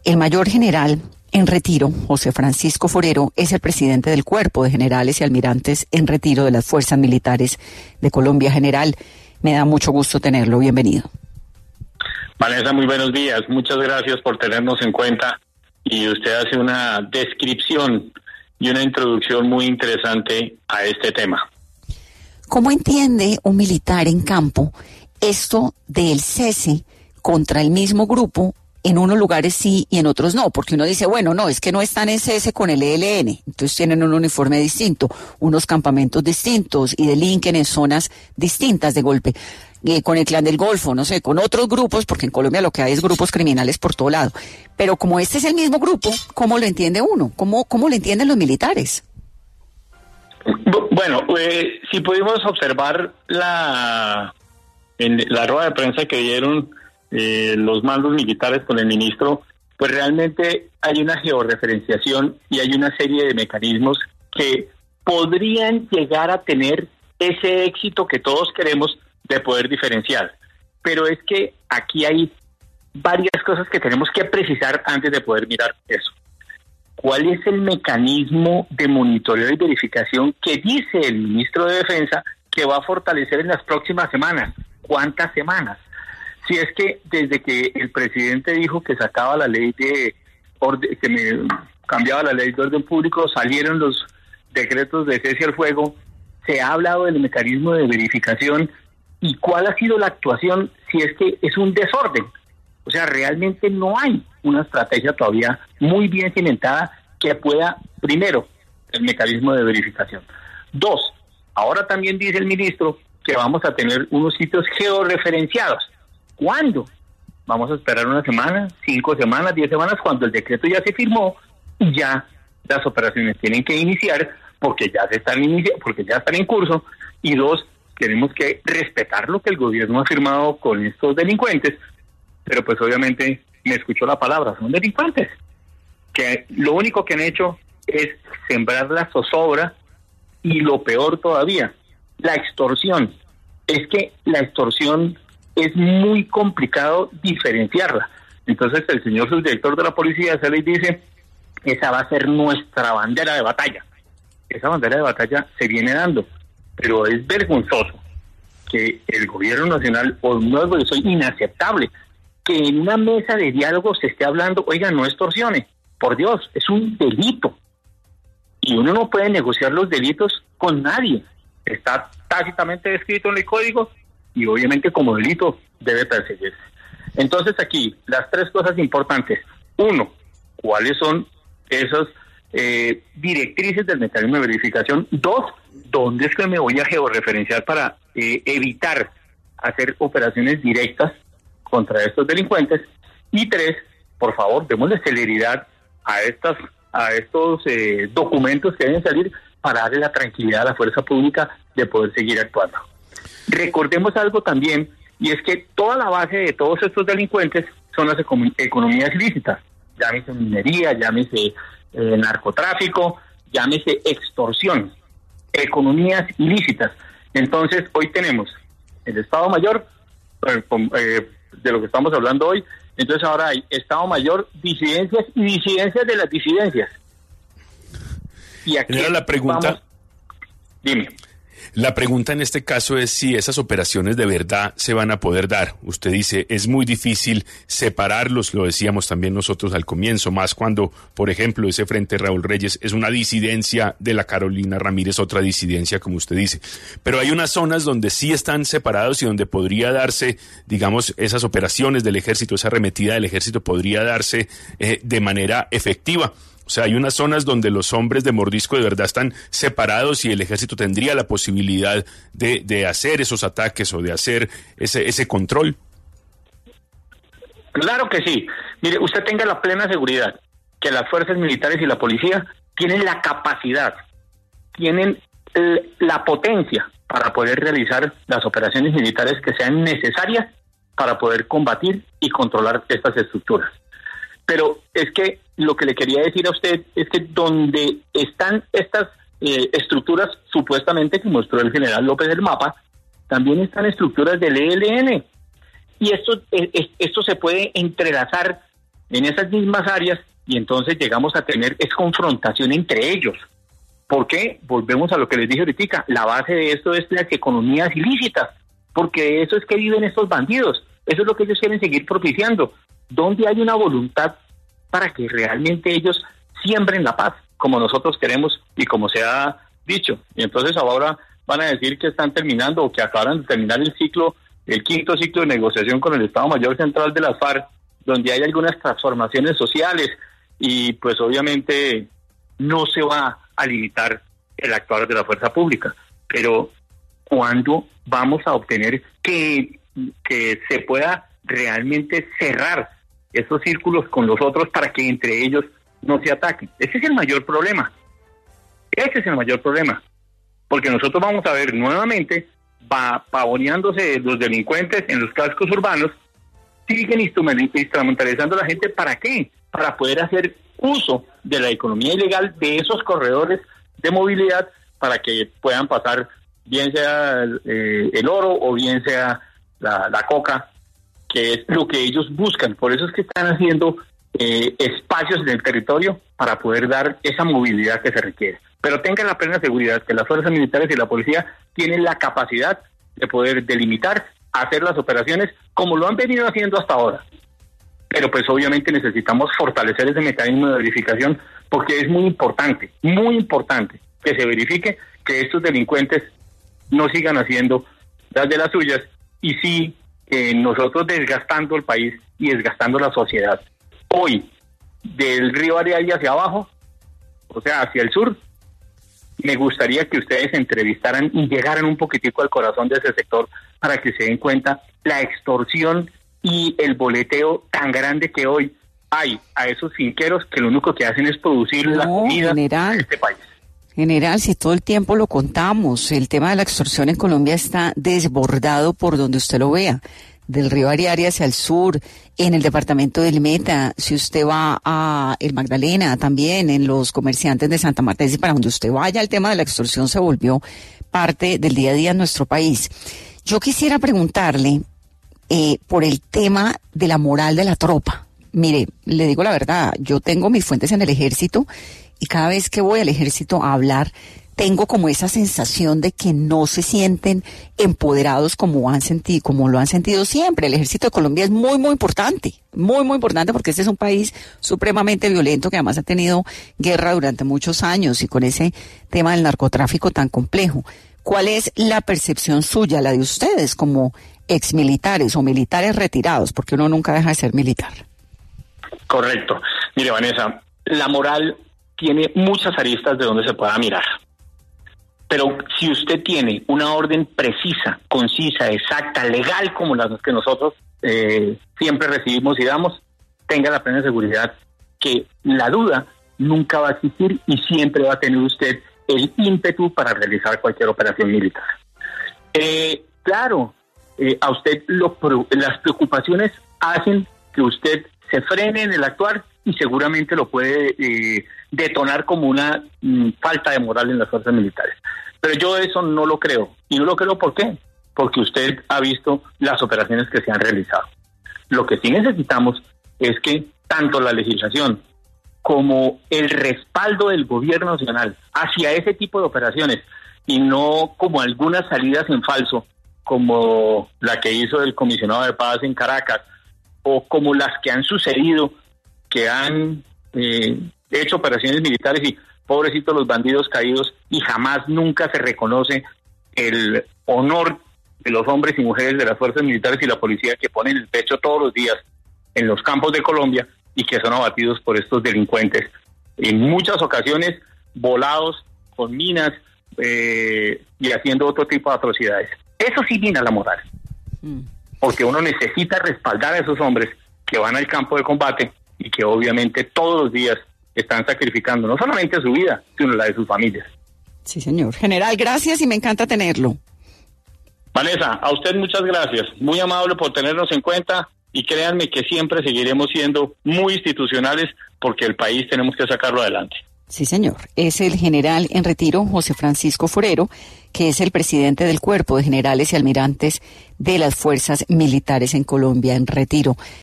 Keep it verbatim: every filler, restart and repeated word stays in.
El mayor general en retiro, José Francisco Forero, es el presidente del Cuerpo de Generales y Almirantes en retiro de las Fuerzas Militares de Colombia. General, me da mucho gusto tenerlo. Bienvenido. Vanessa, muy buenos días. Muchas gracias por tenernos en cuenta. Y usted hace una descripción y una introducción muy interesante a este tema. ¿Cómo entiende un militar en campo esto del cese contra el mismo grupo? En unos lugares sí y en otros no, porque uno dice, bueno, no, es que no están en cese con el E L N, entonces tienen un uniforme distinto, unos campamentos distintos y delinquen en zonas distintas de golpe, eh, con el Clan del Golfo, no sé, con otros grupos, porque en Colombia lo que hay es grupos criminales por todo lado. Pero como este es el mismo grupo, ¿cómo lo entiende uno? ¿Cómo, cómo lo entienden los militares? Bueno, eh, si pudimos observar la, en la rueda de prensa que dieron Eh, los mandos militares con el ministro, pues realmente hay una georreferenciación y hay una serie de mecanismos que podrían llegar a tener ese éxito que todos queremos de poder diferenciar. Pero es que aquí hay varias cosas que tenemos que precisar antes de poder mirar eso. ¿Cuál es el mecanismo de monitoreo y verificación que dice el ministro de Defensa que va a fortalecer en las próximas semanas? ¿Cuántas semanas? Si es que desde que el presidente dijo que sacaba la ley de orden, que me cambiaba la ley de orden público, salieron los decretos de cese al fuego, se ha hablado del mecanismo de verificación y cuál ha sido la actuación si es que es un desorden. O sea, realmente no hay una estrategia todavía muy bien cimentada que pueda, primero, el mecanismo de verificación. Dos, ahora también dice el ministro que vamos a tener unos sitios georreferenciados. ¿Cuándo? Vamos a esperar una semana, cinco semanas, diez semanas, cuando el decreto ya se firmó y ya las operaciones tienen que iniciar porque ya se están inici- porque ya están en curso. Y dos, tenemos que respetar lo que el gobierno ha firmado con estos delincuentes, pero pues obviamente me escuchó la palabra, son delincuentes, que lo único que han hecho es sembrar la zozobra y lo peor todavía, la extorsión. Es que la extorsión es muy complicado diferenciarla. Entonces el señor subdirector de la policía sale y dice, esa va a ser nuestra bandera de batalla. Esa bandera de batalla se viene dando, pero es vergonzoso que el gobierno nacional, o no es inaceptable, que en una mesa de diálogo se esté hablando, oiga, no extorsione, por Dios, es un delito. Y uno no puede negociar los delitos con nadie. Está tácitamente descrito en el código, y obviamente como delito debe perseguirse. Entonces aquí, las tres cosas importantes. Uno, ¿cuáles son esas eh, directrices del mecanismo de verificación? Dos, ¿dónde es que me voy a georreferenciar para eh, evitar hacer operaciones directas contra estos delincuentes? Y tres, por favor, démosle celeridad a estas a estos eh, documentos que deben salir para darle la tranquilidad a la fuerza pública de poder seguir actuando. Recordemos algo también, y es que toda la base de todos estos delincuentes son las econ- economías ilícitas, llámese minería, llámese eh, narcotráfico, llámese extorsión, economías ilícitas. Entonces, hoy tenemos el Estado Mayor, eh, eh, de lo que estamos hablando hoy, entonces ahora hay Estado Mayor, disidencias y disidencias de las disidencias. Y aquí Era la pregunta. Vamos, dime. La pregunta en este caso es si esas operaciones de verdad se van a poder dar. Usted dice, es muy difícil separarlos, lo decíamos también nosotros al comienzo, más cuando, por ejemplo, ese Frente Raúl Reyes es una disidencia de la Carolina Ramírez, otra disidencia, como usted dice. Pero hay unas zonas donde sí están separados y donde podría darse, digamos, esas operaciones del ejército, esa arremetida del ejército podría darse eh, de manera efectiva. O sea, hay unas zonas donde los hombres de mordisco de verdad están separados y el ejército tendría la posibilidad de, de hacer esos ataques o de hacer ese, ese control. Claro que sí. Mire, usted tenga la plena seguridad que las fuerzas militares y la policía tienen la capacidad, tienen eh, la potencia para poder realizar las operaciones militares que sean necesarias para poder combatir y controlar estas estructuras. Pero es que lo que le quería decir a usted es que donde están estas eh, estructuras supuestamente que mostró el general López del mapa, también están estructuras del E L N. Y esto, eh, esto se puede entrelazar en esas mismas áreas y entonces llegamos a tener es confrontación entre ellos. ¿Por qué? Volvemos a lo que les dije ahorita, la base de esto es las economías ilícitas, porque de eso es que viven estos bandidos, eso es lo que ellos quieren seguir propiciando, donde hay una voluntad para que realmente ellos siembren la paz, como nosotros queremos y como se ha dicho. Y entonces ahora van a decir que están terminando o que acaban de terminar el ciclo, el quinto ciclo de negociación con el Estado Mayor Central de las FARC, donde hay algunas transformaciones sociales y pues obviamente no se va a limitar el actuar de la fuerza pública. Pero ¿cuándo vamos a obtener que, que se pueda realmente cerrar esos círculos con los otros para que entre ellos no se ataquen? Ese es el mayor problema. Ese es el mayor problema. Porque nosotros vamos a ver nuevamente va pavoneándose los delincuentes en los cascos urbanos, siguen instrumentalizando a la gente. ¿Para qué? Para poder hacer uso de la economía ilegal de esos corredores de movilidad para que puedan pasar bien sea eh, el oro o bien sea la, la coca, que es lo que ellos buscan. Por eso es que están haciendo eh, espacios en el territorio para poder dar esa movilidad que se requiere. Pero tengan la plena seguridad que las fuerzas militares y la policía tienen la capacidad de poder delimitar, hacer las operaciones como lo han venido haciendo hasta ahora. Pero pues obviamente necesitamos fortalecer ese mecanismo de verificación porque es muy importante, muy importante que se verifique que estos delincuentes no sigan haciendo las de las suyas y sí eh, nosotros desgastando el país y desgastando la sociedad. Hoy, del río Ariari hacia abajo, o sea, hacia el sur, me gustaría que ustedes se entrevistaran y llegaran un poquitico al corazón de ese sector para que se den cuenta la extorsión y el boleteo tan grande que hoy hay a esos finqueros que lo único que hacen es producir no, la comida general, de este país. General, si todo el tiempo lo contamos, el tema de la extorsión en Colombia está desbordado por donde usted lo vea, del río Ariari hacia el sur, en el departamento del Meta, si usted va a el Magdalena, también en los comerciantes de Santa Marta, y para donde usted vaya, el tema de la extorsión se volvió parte del día a día en nuestro país. Yo quisiera preguntarle eh, por el tema de la moral de la tropa. Mire, le digo la verdad, yo tengo mis fuentes en el ejército y cada vez que voy al ejército a hablar, tengo como esa sensación de que no se sienten empoderados como han sentido, como lo han sentido siempre. El ejército de Colombia es muy, muy importante, muy, muy importante porque este es un país supremamente violento que además ha tenido guerra durante muchos años y con ese tema del narcotráfico tan complejo. ¿Cuál es la percepción suya, la de ustedes como exmilitares o militares retirados? Porque uno nunca deja de ser militar. Correcto. Mire, Vanessa, la moral tiene muchas aristas de donde se pueda mirar. Pero si usted tiene una orden precisa, concisa, exacta, legal, como las que nosotros eh, siempre recibimos y damos, tenga la plena seguridad que la duda nunca va a existir y siempre va a tener usted el ímpetu para realizar cualquier operación militar. Eh, claro, eh, a usted lo, las preocupaciones hacen que usted se frene en el actuar y seguramente lo puede eh, detonar como una mm, falta de moral en las fuerzas militares. Pero yo eso no lo creo. ¿Y no lo creo por qué? Porque usted ha visto las operaciones que se han realizado. Lo que sí necesitamos es que tanto la legislación como el respaldo del gobierno nacional hacia ese tipo de operaciones y no como algunas salidas en falso, como la que hizo el comisionado de paz en Caracas, o como las que han sucedido, que han eh, hecho operaciones militares y pobrecitos los bandidos caídos y jamás nunca se reconoce el honor de los hombres y mujeres de las fuerzas militares y la policía que ponen el pecho todos los días en los campos de Colombia y que son abatidos por estos delincuentes, en muchas ocasiones volados con minas eh, y haciendo otro tipo de atrocidades. Eso sí mina la moral. Mm. Porque uno necesita respaldar a esos hombres que van al campo de combate y que obviamente todos los días están sacrificando no solamente su vida, sino la de sus familias. Sí, señor. General, gracias y me encanta tenerlo. Vanessa, a usted muchas gracias. Muy amable por tenernos en cuenta y créanme que siempre seguiremos siendo muy institucionales porque el país tenemos que sacarlo adelante. Sí, señor. Es el general en retiro, José Francisco Forero, que es el presidente del Cuerpo de Generales y Almirantes de las Fuerzas Militares en Colombia en retiro.